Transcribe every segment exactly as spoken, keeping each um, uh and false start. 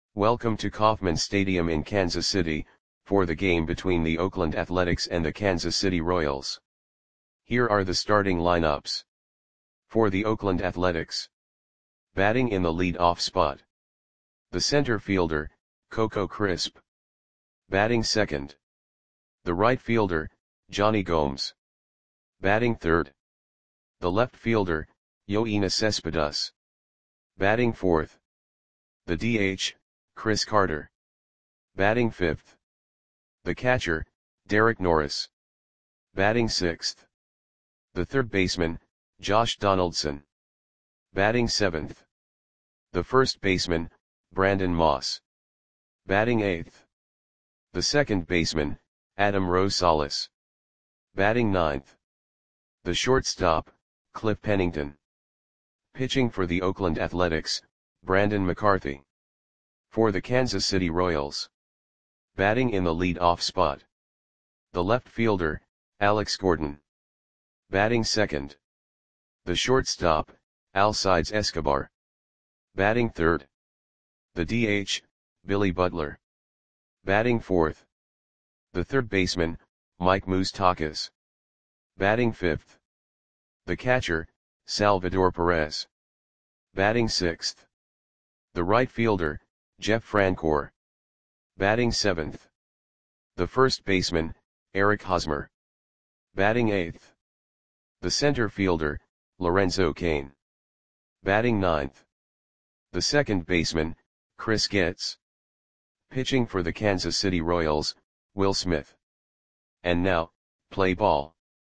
Welcome to Kauffman Stadium in Kansas City, for the game between the Oakland Athletics and the Kansas City Royals. Here are the starting lineups. For the Oakland Athletics. Batting in the lead-off spot. The center fielder, Coco Crisp. Batting second. The right fielder, Jonny Gomes. Batting third. The left fielder, Yoenis Cespedes. Batting fourth. The D H, Chris Carter. Batting fifth. The catcher, Derek Norris. Batting sixth. The third baseman, Josh Donaldson. Batting seventh. The first baseman, Brandon Moss. Batting eighth. The second baseman, Adam Rosales. Batting ninth. The shortstop, Cliff Pennington. Pitching for the Oakland Athletics, Brandon McCarthy. For the Kansas City Royals. Batting in the lead-off spot. The left fielder, Alex Gordon. Batting second. The shortstop, Alcides Escobar. Batting third. The D H, Billy Butler. Batting fourth. The third baseman, Mike Moustakas. Batting fifth. The catcher, Salvador Perez. Batting sixth. The right fielder, Jeff Francoeur. Batting seventh. The first baseman, Eric Hosmer. Batting eighth. The center fielder, Lorenzo Cain. Batting ninth. The second baseman, Chris Getz. Pitching for the Kansas City Royals, Will Smith. And now, play ball.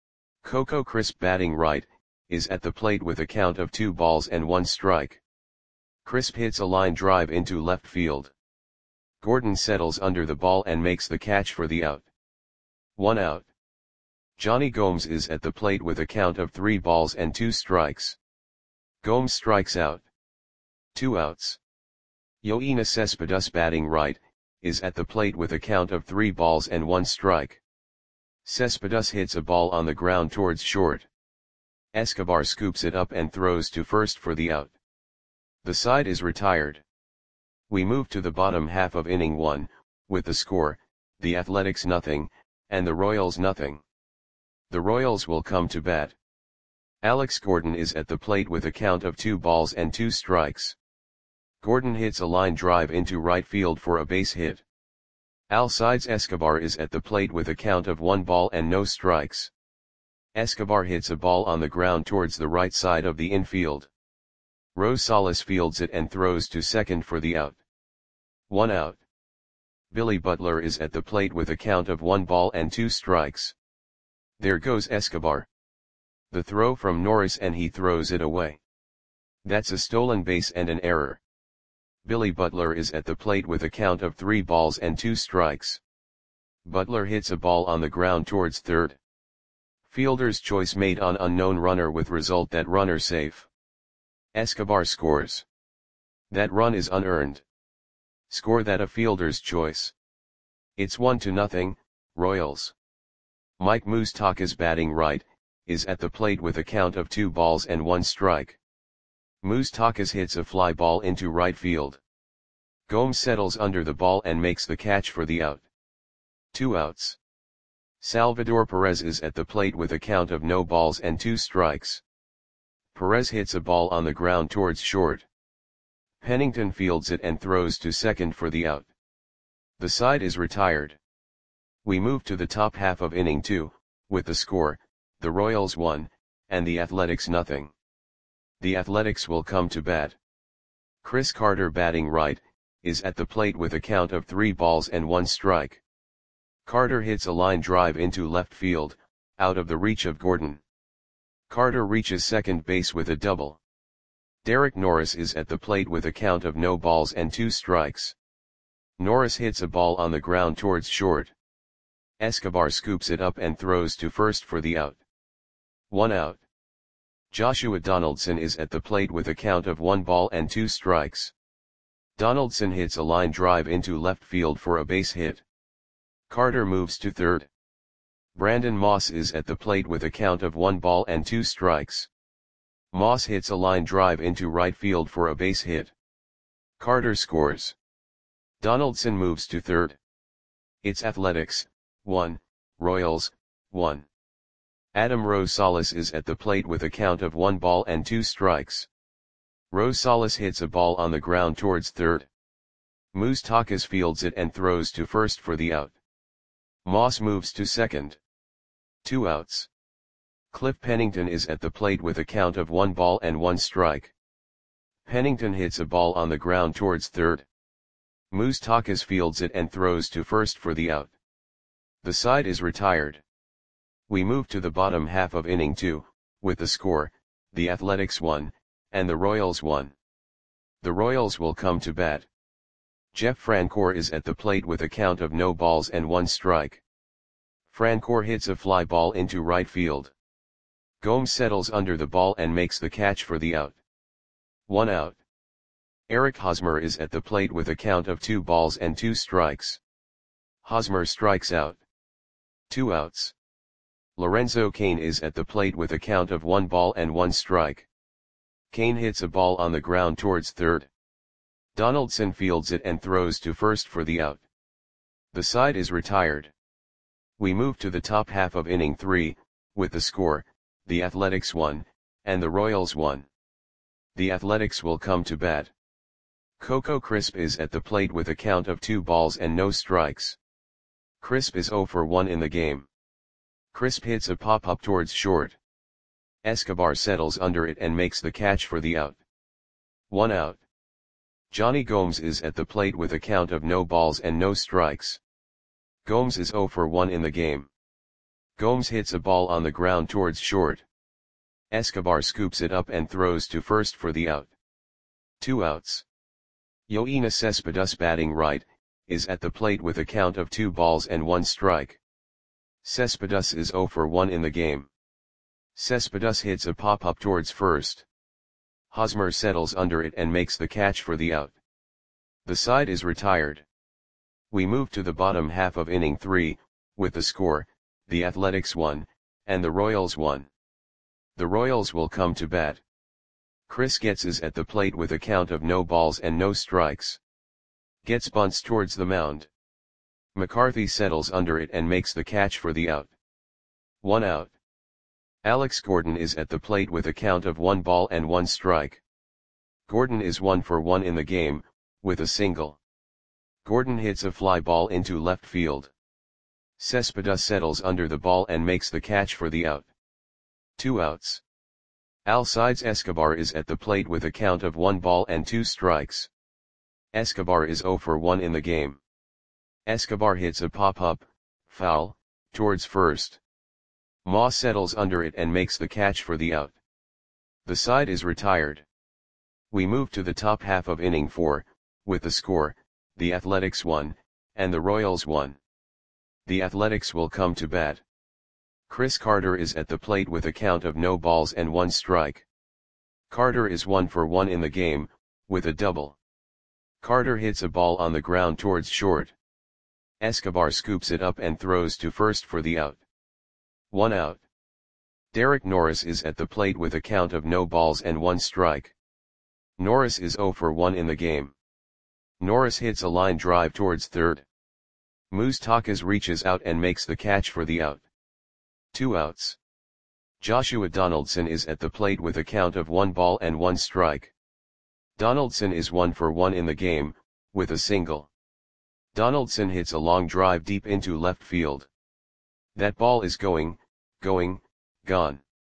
Coco Crisp batting right, is at the plate with a count of two balls and one strike. Crisp hits a line drive into left field. Gordon settles under the ball and makes the catch for the out. One out. Jonny Gomes is at the plate with a count of three balls and two strikes. Gomes strikes out. Two outs. Yoenis Cespedes batting right, is at the plate with a count of three balls and one strike. Cespedes hits a ball on the ground towards short. Escobar scoops it up and throws to first for the out. The side is retired. We move to the bottom half of inning one, with the score, the Athletics nothing, and the Royals nothing. The Royals will come to bat. Alex Gordon is at the plate with a count of two balls and two strikes. Gordon hits a line drive into right field for a base hit. Alcides Escobar is at the plate with a count of one ball and no strikes. Escobar hits a ball on the ground towards the right side of the infield. Rosales fields it and throws to second for the out. One out. Billy Butler is at the plate with a count of one ball and two strikes. There goes Escobar. The throw from Norris and he throws it away. That's a stolen base and an error. Billy Butler is at the plate with a count of three balls and two strikes. Butler hits a ball on the ground towards third. Fielder's choice made on unknown runner with result that runner safe. Escobar scores. That run is unearned. Score that a fielder's choice. It's one to nothing, Royals. Mike Moustakas batting right, is at the plate with a count of two balls and one strike. Moustakas hits a fly ball into right field. Gomes settles under the ball and makes the catch for the out. Two outs. Salvador Perez is at the plate with a count of no balls and two strikes. Perez hits a ball on the ground towards short. Pennington fields it and throws to second for the out. The side is retired. We move to the top half of inning two, with the score, the Royals one, and the Athletics nothing. The Athletics will come to bat. Chris Carter batting right, is at the plate with a count of three balls and one strike. Carter hits a line drive into left field, out of the reach of Gordon. Carter reaches second base with a double. Derek Norris is at the plate with a count of no balls and two strikes. Norris hits a ball on the ground towards short. Escobar scoops it up and throws to first for the out. One out. Joshua Donaldson is at the plate with a count of one ball and two strikes. Donaldson hits a line drive into left field for a base hit. Carter moves to third. Brandon Moss is at the plate with a count of one ball and two strikes. Moss hits a line drive into right field for a base hit. Carter scores. Donaldson moves to third. It's Athletics, one, Royals, one. Adam Rosales is at the plate with a count of one ball and two strikes. Rosales hits a ball on the ground towards third. Moustakas fields it and throws to first for the out. Moss moves to second. Two outs. Cliff Pennington is at the plate with a count of one ball and one strike. Pennington hits a ball on the ground towards third. Moustakas fields it and throws to first for the out. The side is retired. We move to the bottom half of inning two, with the score, the Athletics one, and the Royals one. The Royals will come to bat. Jeff Francoeur is at the plate with a count of no balls and one strike. Francoeur hits a fly ball into right field. Gomes settles under the ball and makes the catch for the out. One out. Eric Hosmer is at the plate with a count of two balls and two strikes. Hosmer strikes out. Two outs. Lorenzo Cain is at the plate with a count of one ball and one strike. Cain hits a ball on the ground towards third. Donaldson fields it and throws to first for the out. The side is retired. We move to the top half of inning three, with the score, the Athletics one, and the Royals one. The Athletics will come to bat. Coco Crisp is at the plate with a count of two balls and no strikes. Crisp is oh for one in the game. Crisp hits a pop-up towards short. Escobar settles under it and makes the catch for the out. One out. Johnny Gomes is at the plate with a count of no balls and no strikes. Gomes is oh for one in the game. Gomes hits a ball on the ground towards short. Escobar scoops it up and throws to first for the out. Two outs. Yoenis Cespedes, batting right, is at the plate with a count of two balls and one strike. Cespedes is oh for one in the game. Cespedes hits a pop-up towards first. Hosmer settles under it and makes the catch for the out. The side is retired. We move to the bottom half of inning three, with the score, the Athletics one, and the Royals one. The Royals will come to bat. Chris Getz is at the plate with a count of no balls and no strikes. Getz bunts towards the mound. McCarthy settles under it and makes the catch for the out. One out. Alex Gordon is at the plate with a count of one ball and one strike. Gordon is one for one in the game, with a single. Gordon hits a fly ball into left field. Cespedes settles under the ball and makes the catch for the out. Two outs. Alcides Escobar is at the plate with a count of one ball and two strikes. Escobar is oh for one in the game. Escobar hits a pop-up, foul, towards first. Moss settles under it and makes the catch for the out. The side is retired. We move to the top half of inning four, with the score, the Athletics one, and the Royals one. The Athletics will come to bat. Chris Carter is at the plate with a count of no balls and one strike. Carter is one for one in the game, with a double. Carter hits a ball on the ground towards short. Escobar scoops it up and throws to first for the out. One out. Derek Norris is at the plate with a count of no balls and one strike. Norris is oh for one in the game. Norris hits a line drive towards third. Moustakas reaches out and makes the catch for the out. Two outs. Joshua Donaldson is at the plate with a count of one ball and one strike. Donaldson is one for one in the game, with a single. Donaldson hits a long drive deep into left field. That ball is going, going, gone.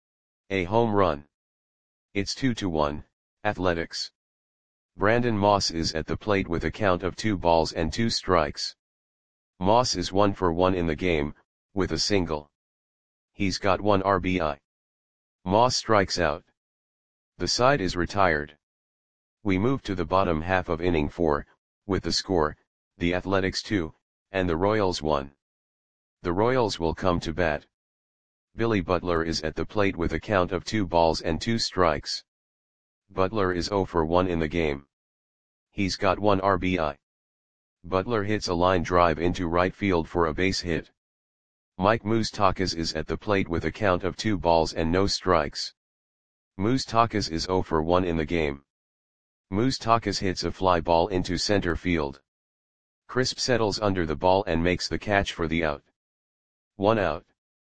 A home run. It's two to one, Athletics. Brandon Moss is at the plate with a count of two balls and two strikes. Moss is one for one in the game, with a single. He's got one R B I. Moss strikes out. The side is retired. We move to the bottom half of inning four, with the score, the Athletics two, and the Royals one. The Royals will come to bat. Billy Butler is at the plate with a count of two balls and two strikes. Butler is oh for one in the game. He's got one R B I. Butler hits a line drive into right field for a base hit. Mike Moustakas is at the plate with a count of two balls and no strikes. Moustakas is oh for one in the game. Moustakas hits a fly ball into center field. Crisp settles under the ball and makes the catch for the out. One out.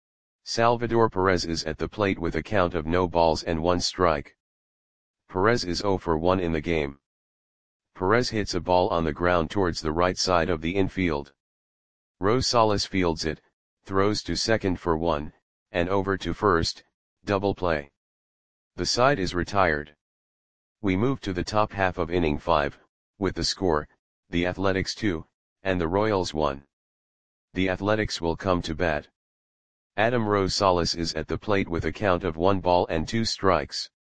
Salvador Perez is at the plate with a count of no balls and one strike. Perez is zero for one in the game. Perez hits a ball on the ground towards the right side of the infield. Rosales fields it, throws to second for one, and over to first, double play. The side is retired. We move to the top half of inning five, with the score, the Athletics two, and the Royals one. The Athletics will come to bat. Adam Rosales is at the plate with a count of one ball and two strikes.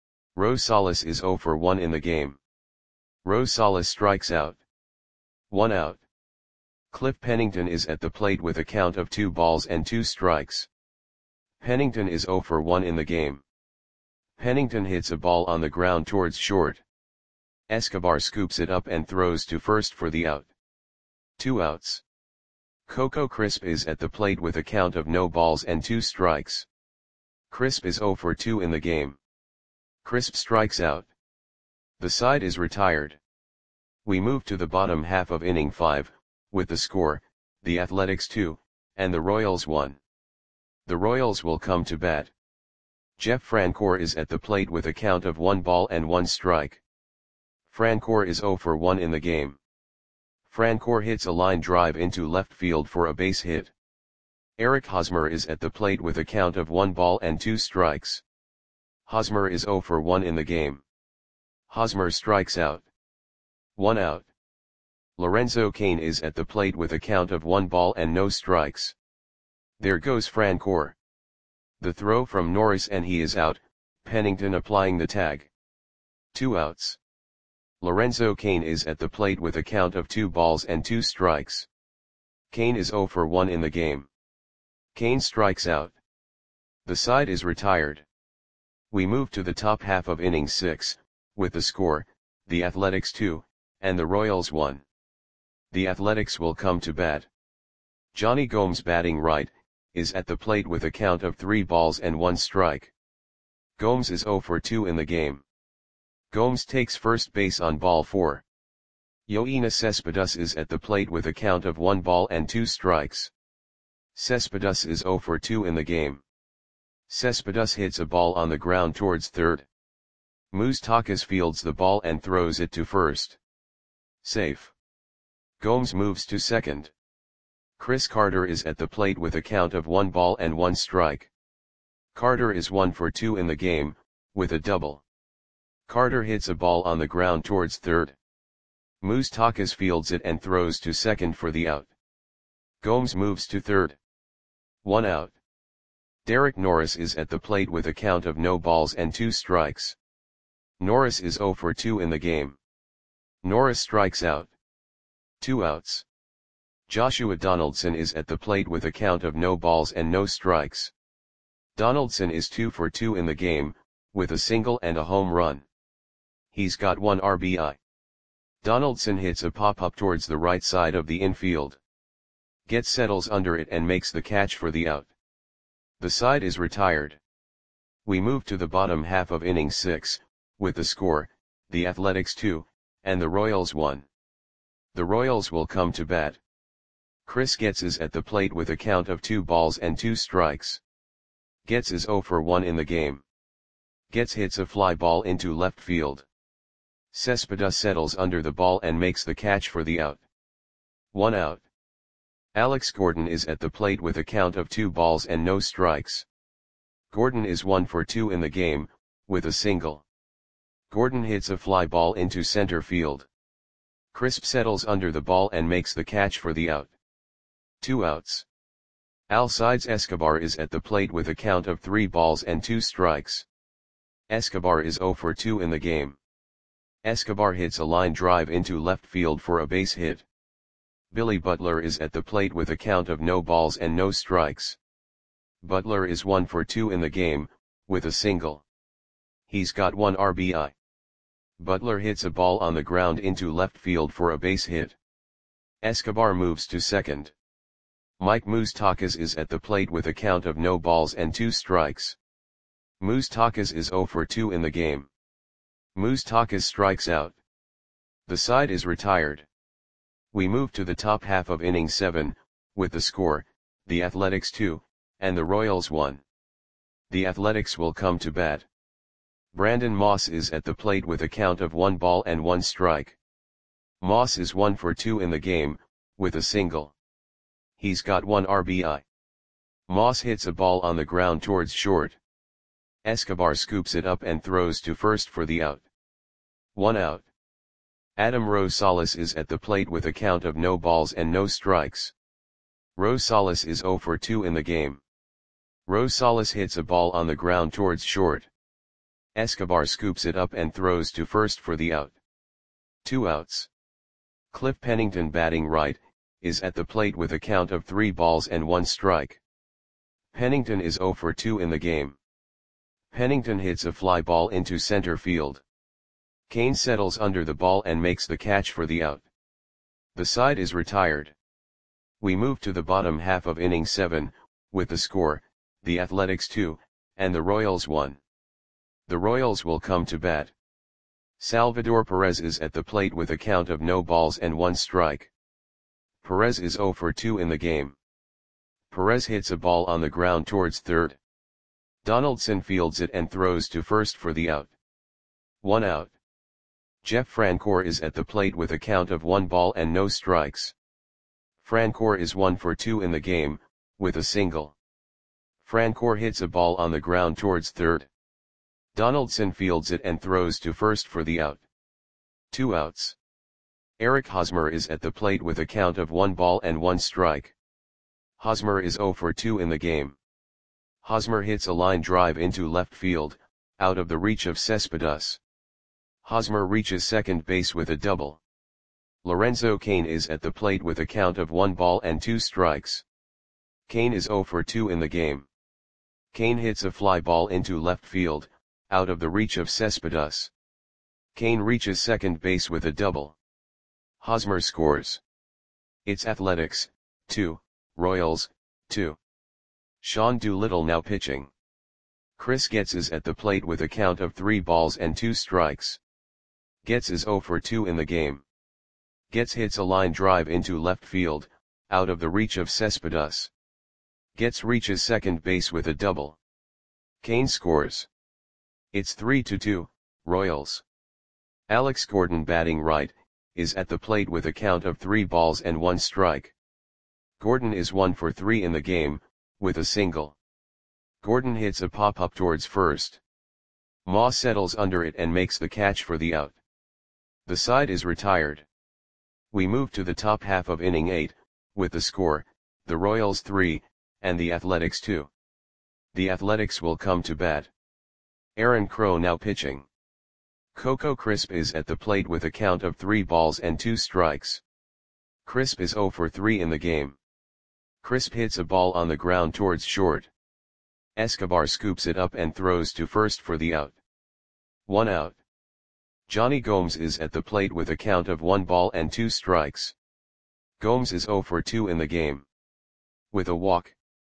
Rosales is zero for one in the game. Rosales strikes out. One out. Cliff Pennington is at the plate with a count of two balls and two strikes. Pennington is zero for one in the game. Pennington hits a ball on the ground towards short. Escobar scoops it up and throws to first for the out. Two outs. Coco Crisp is at the plate with a count of no balls and two strikes. Crisp is zero for two in the game. Crisp strikes out. The side is retired. We move to the bottom half of inning five, with the score, the Athletics two, and the Royals one. The Royals will come to bat. Jeff Francoeur is at the plate with a count of one ball and one strike. Francoeur is zero for one in the game. Francoeur hits a line drive into left field for a base hit. Eric Hosmer is at the plate with a count of one ball and two strikes. Hosmer is zero for one in the game. Hosmer strikes out. One out. Lorenzo Cain is at the plate with a count of one ball and no strikes. There goes Francoeur. The throw from Norris and he is out, Pennington applying the tag. Two outs. Lorenzo Cain is at the plate with a count of two balls and two strikes. Cain is zero for one in the game. Cain strikes out. The side is retired. We move to the top half of inning six, with the score, the Athletics two, and the Royals one. The Athletics will come to bat. Johnny Gomes batting right, is at the plate with a count of three balls and one strike. Gomes is zero for two in the game. Gomes takes first base on ball four. Yoenis Cespedes is at the plate with a count of one ball and two strikes. Cespedes is zero for two in the game. Cespedes hits a ball on the ground towards third. Moustakas fields the ball and throws it to first. Safe. Gomes moves to second. Chris Carter is at the plate with a count of one ball and one strike. Carter is one for two in the game, with a double. Carter hits a ball on the ground towards third. Moustakas fields it and throws to second for the out. Gomes moves to third. One out. Derek Norris is at the plate with a count of no balls and two strikes. Norris is zero for two in the game. Norris strikes out. Two outs. Joshua Donaldson is at the plate with a count of no balls and no strikes. Donaldson is two for two in the game, with a single and a home run. He's got one R B I. Donaldson hits a pop-up towards the right side of the infield. Getz settles under it and makes the catch for the out. The side is retired. We move to the bottom half of inning six, with the score, the Athletics two, and the Royals one. The Royals will come to bat. Chris Getz is at the plate with a count of two balls and two strikes. Getz is zero for one in the game. Getz hits a fly ball into left field. Cespedes settles under the ball and makes the catch for the out. One out. Alex Gordon is at the plate with a count of two balls and no strikes. Gordon is one for two in the game, with a single. Gordon hits a fly ball into center field. Crisp settles under the ball and makes the catch for the out. Two outs. Alcides Escobar is at the plate with a count of three balls and two strikes. Escobar is zero for two in the game. Escobar hits a line drive into left field for a base hit. Billy Butler is at the plate with a count of no balls and no strikes. Butler is one for two in the game, with a single. He's got one R B I. Butler hits a ball on the ground into left field for a base hit. Escobar moves to second. Mike Moustakas is at the plate with a count of no balls and two strikes. Moustakas is zero for two in the game. Moustakas strikes out. The side is retired. We move to the top half of inning seven, with the score, the Athletics two, and the Royals one. The Athletics will come to bat. Brandon Moss is at the plate with a count of one ball and one strike. Moss is one for two in the game, with a single. He's got one R B I. Moss hits a ball on the ground towards short. Escobar scoops it up and throws to first for the out. One out. Adam Rosales is at the plate with a count of no balls and no strikes. Rosales is zero for two in the game. Rosales hits a ball on the ground towards short. Escobar scoops it up and throws to first for the out. Two outs. Cliff Pennington, batting right, is at the plate with a count of three balls and one strike. Pennington is zero for two in the game. Pennington hits a fly ball into center field. Kane settles under the ball and makes the catch for the out. The side is retired. We move to the bottom half of inning seven, with the score, the Athletics two, and the Royals one. The Royals will come to bat. Salvador Perez is at the plate with a count of no balls and one strike. Perez is zero for two in the game. Perez hits a ball on the ground towards third. Donaldson fields it and throws to first for the out. One out. Jeff Francoeur is at the plate with a count of one ball and no strikes. Francoeur is one for two in the game, with a single. Francoeur hits a ball on the ground towards third. Donaldson fields it and throws to first for the out. Two outs. Eric Hosmer is at the plate with a count of one ball and one strike. Hosmer is zero for two in the game. Hosmer hits a line drive into left field, out of the reach of Cespedes. Hosmer reaches second base with a double. Lorenzo Cain is at the plate with a count of one ball and two strikes. Cain is zero for two in the game. Cain hits a fly ball into left field, out of the reach of Cespedes. Cain reaches second base with a double. Hosmer scores. It's Athletics, two, Royals, two. Sean Doolittle now pitching. Chris Getz is at the plate with a count of three balls and two strikes. Getz is zero for two in the game. Getz hits a line drive into left field, out of the reach of Cespedes. Getz reaches second base with a double. Cain scores. It's three to two, Royals. Alex Gordon, batting right, is at the plate with a count of three balls and one strike. Gordon is one for three in the game, with a single. Gordon hits a pop-up towards first. Moss settles under it and makes the catch for the out. The side is retired. We move to the top half of inning eight, with the score, the Royals three, and the Athletics two. The Athletics will come to bat. Aaron Crow now pitching. Coco Crisp is at the plate with a count of three balls and two strikes. Crisp is zero for three in the game. Crisp hits a ball on the ground towards short. Escobar scoops it up and throws to first for the out. One out. Johnny Gomes is at the plate with a count of one ball and two strikes. Gomes is zero for two in the game. With a walk.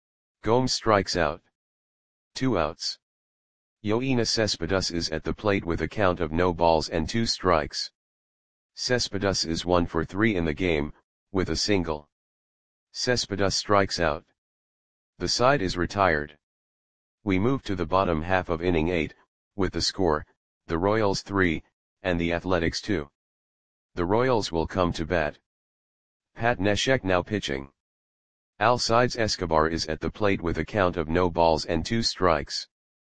Gomes strikes out. Two outs. Yoenis Cespedes is at the plate with a count of no balls and two strikes. Cespedes is one for three in the game, with a single. Cespedes strikes out. The side is retired. We move to the bottom half of inning eight, with the score, the Royals three, and the Athletics two. The Royals will come to bat. Pat Neshek now pitching. Alcides Escobar is at the plate with a count of no balls and two strikes.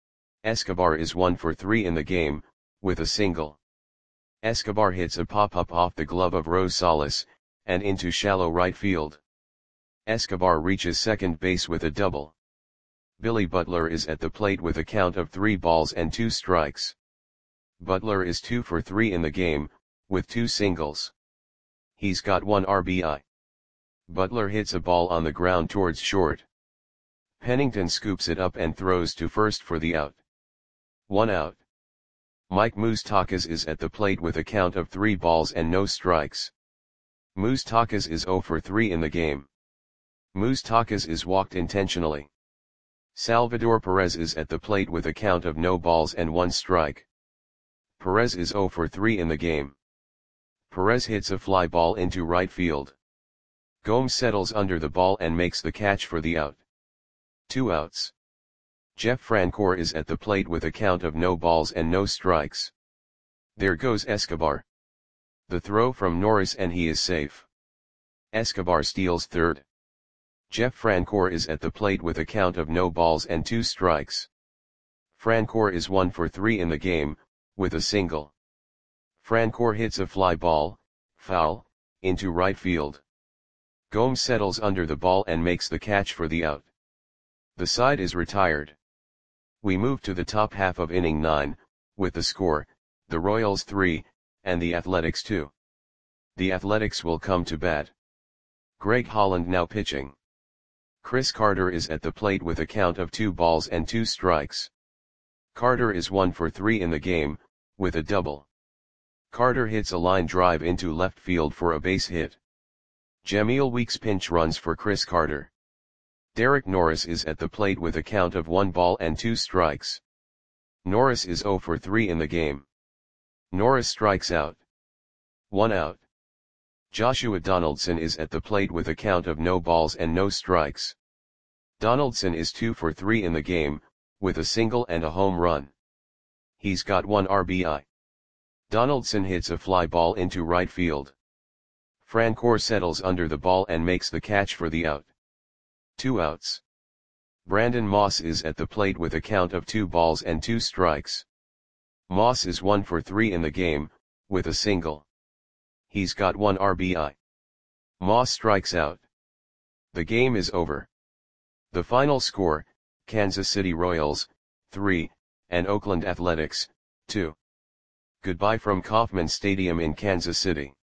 Escobar is one for three in the game, with a single. Escobar hits a pop-up off the glove of Rosales, and into shallow right field. Escobar reaches second base with a double. Billy Butler is at the plate with a count of three balls and two strikes. Butler is two for three in the game, with two singles. He's got one R B I. Butler hits a ball on the ground towards short. Pennington scoops it up and throws to first for the out. One out. Mike Moustakas is at the plate with a count of three balls and no strikes. Moustakas is zero for three in the game. Moustakas is walked intentionally. Salvador Perez is at the plate with a count of no balls and one strike. Perez is zero for three in the game. Perez hits a fly ball into right field. Gomes settles under the ball and makes the catch for the out. Two outs. Jeff Francoeur is at the plate with a count of no balls and no strikes. There goes Escobar. The throw from Norris and he is safe. Escobar steals third. Jeff Francoeur is at the plate with a count of no balls and two strikes. Francoeur is one for three in the game, with a single. Francoeur hits a fly ball, foul, into right field. Gomes settles under the ball and makes the catch for the out. The side is retired. We move to the top half of inning nine, with the score, the Royals three, and the Athletics two. The Athletics will come to bat. Greg Holland now pitching. Chris Carter is at the plate with a count of two balls and two strikes. Carter is one for three in the game, with a double. Carter hits a line drive into left field for a base hit. Jamil Weeks pinch runs for Chris Carter. Derek Norris is at the plate with a count of one ball and two strikes. Norris is zero for three in the game. Norris strikes out. One out. Joshua Donaldson is at the plate with a count of no balls and no strikes. Donaldson is two for three in the game, with a single and a home run. He's got one R B I. Donaldson hits a fly ball into right field. Francoeur settles under the ball and makes the catch for the out. Two outs. Brandon Moss is at the plate with a count of two balls and two strikes. Moss is one for three in the game, with a single. He's got one R B I. Moss strikes out. The game is over. The final score, Kansas City Royals, three, and Oakland Athletics, two. Goodbye from Kauffman Stadium in Kansas City.